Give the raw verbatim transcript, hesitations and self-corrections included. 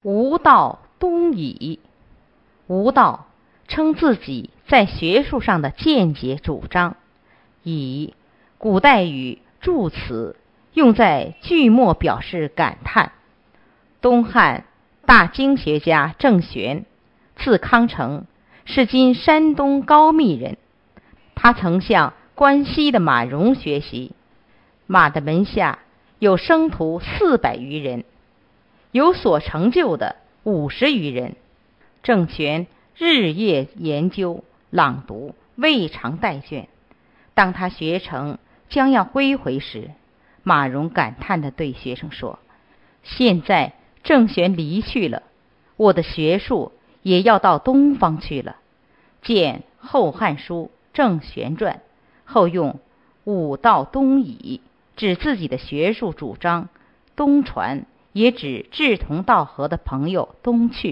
吾道东夷。吾道称自己在学术上的见解主张，以古代语助词用在句末表示感叹。东汉大经学家郑玄，字康成，是今山东高密人。他曾向关西的马融学习，马的门下有生徒四百余人，有所成就的五十余人。郑玄日夜研究朗读，未尝怠倦。当他学成将要归回时，马融感叹地对学生说：现在郑玄离去了，我的学术也要到东方去了。见《后汉书·郑玄传》，后用吾道东夷指自己的学术主张，东传也指志同道合的朋友东去。